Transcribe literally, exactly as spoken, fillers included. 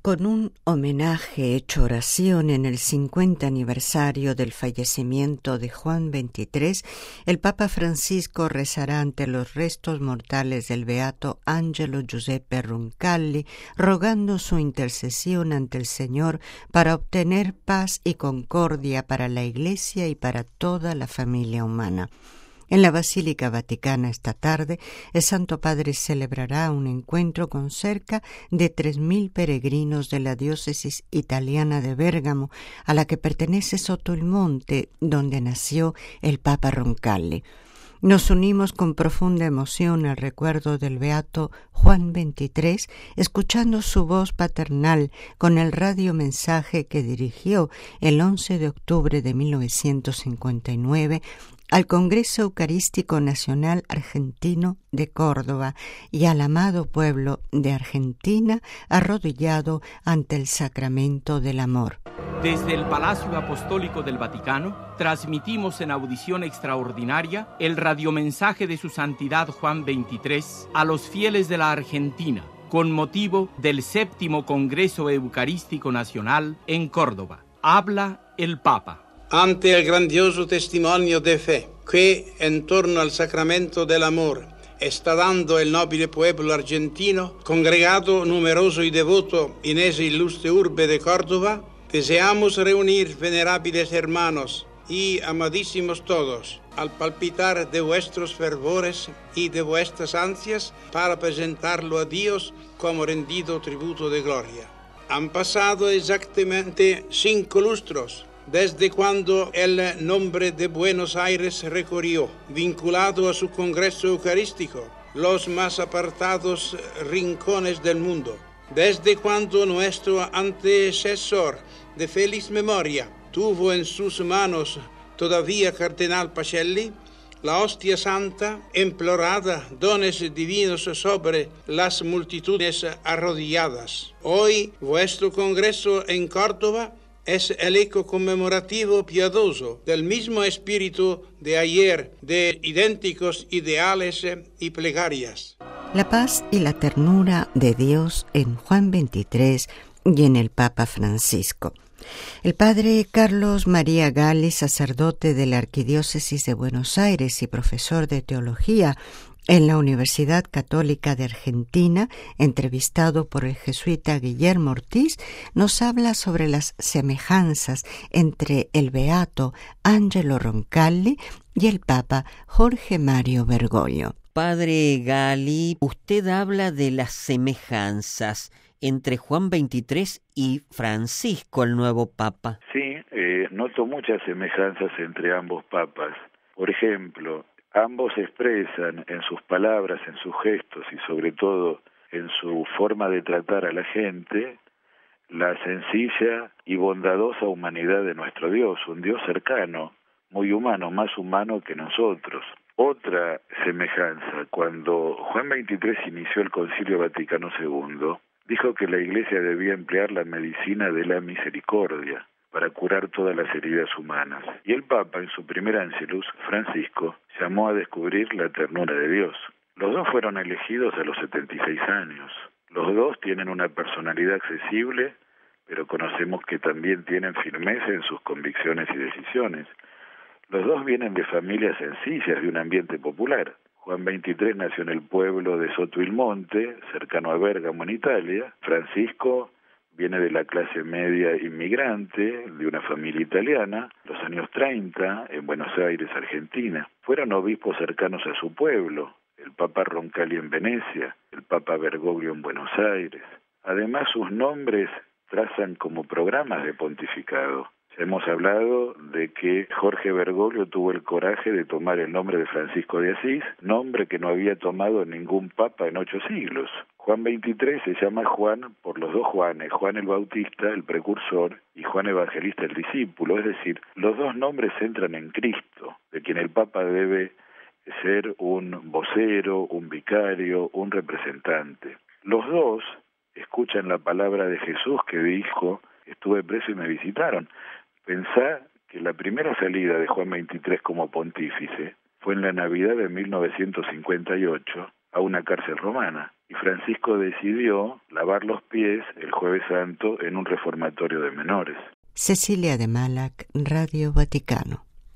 Con un homenaje hecho oración en el cincuenta aniversario del fallecimiento de Juan veintitrés, el Papa Francisco rezará ante los restos mortales del beato Angelo Giuseppe Roncalli, rogando su intercesión ante el Señor para obtener paz y concordia para la Iglesia y para toda la familia humana. En la Basílica Vaticana esta tarde, el Santo Padre celebrará un encuentro con cerca de tres mil peregrinos de la diócesis italiana de Bérgamo, a la que pertenece Sottoilmonte, donde nació el Papa Roncalli. Nos unimos con profunda emoción al recuerdo del beato Juan veintitrés, escuchando su voz paternal con el radiomensaje que dirigió el once de octubre de mil novecientos cincuenta y nueve al Congreso Eucarístico Nacional Argentino de Córdoba y al amado pueblo de Argentina arrodillado ante el sacramento del amor. Desde el Palacio Apostólico del Vaticano, transmitimos en audición extraordinaria el radiomensaje de su Santidad Juan veintitrés a los fieles de la Argentina, con motivo del séptimo Congreso Eucarístico Nacional en Córdoba. Habla el Papa. Ante el grandioso testimonio de fe que en torno al sacramento del amor está dando el noble pueblo argentino, congregado numeroso y devoto en esa ilustre urbe de Córdoba, deseamos reunir, venerables hermanos y amadísimos todos, al palpitar de vuestros fervores y de vuestras ansias para presentarlo a Dios como rendido tributo de gloria. Han pasado exactamente cinco lustros desde cuando el nombre de Buenos Aires recorrió, vinculado a su Congreso Eucarístico, los más apartados rincones del mundo. Desde cuando nuestro antecesor de feliz memoria tuvo en sus manos, todavía Cardenal Pacelli, la hostia santa, implorada dones divinos sobre las multitudes arrodilladas. Hoy, vuestro Congreso en Córdoba es el eco conmemorativo piadoso del mismo espíritu de ayer, de idénticos ideales y plegarias. La paz y la ternura de Dios en Juan veintitrés y en el Papa Francisco. El padre Carlos María Gali, sacerdote de la Arquidiócesis de Buenos Aires y profesor de teología en la Universidad Católica de Argentina, entrevistado por el jesuita Guillermo Ortiz, nos habla sobre las semejanzas entre el beato Angelo Roncalli y el Papa Jorge Mario Bergoglio. Padre Gali, usted habla de las semejanzas entre Juan veintitrés y Francisco, el nuevo Papa. Sí, eh, noto muchas semejanzas entre ambos papas. Por ejemplo, ambos expresan en sus palabras, en sus gestos y sobre todo en su forma de tratar a la gente la sencilla y bondadosa humanidad de nuestro Dios, un Dios cercano, muy humano, más humano que nosotros. Otra semejanza, cuando Juan veintitrés inició el Concilio Vaticano segundo, dijo que la Iglesia debía emplear la medicina de la misericordia para curar todas las heridas humanas. Y el Papa, en su primer Angelus, Francisco, llamó a descubrir la ternura de Dios. Los dos fueron elegidos a los setenta y seis años. Los dos tienen una personalidad accesible, pero conocemos que también tienen firmeza en sus convicciones y decisiones. Los dos vienen de familias sencillas, de un ambiente popular. Juan veintitrés nació en el pueblo de Sottoilmonte, cercano a Bérgamo, en Italia. Francisco viene de la clase media inmigrante, de una familia italiana, los años treinta, en Buenos Aires, Argentina. Fueron obispos cercanos a su pueblo, el Papa Roncalli en Venecia, el Papa Bergoglio en Buenos Aires. Además, sus nombres trazan como programas de pontificado. Hemos hablado de que Jorge Bergoglio tuvo el coraje de tomar el nombre de Francisco de Asís, nombre que no había tomado ningún papa en ocho siglos. Juan veintitrés se llama Juan por los dos Juanes, Juan el Bautista, el precursor, y Juan Evangelista, el discípulo. Es decir, los dos nombres centran en Cristo, de quien el papa debe ser un vocero, un vicario, un representante. Los dos escuchan la palabra de Jesús que dijo: estuve preso y me visitaron. Pensá que la primera salida de Juan veintitrés como pontífice fue en la Navidad de mil novecientos cincuenta y ocho a una cárcel romana. y Francisco decidió lavar los pies el Jueves Santo en un reformatorio de menores. Cecilia de Malac, Radio Vaticano.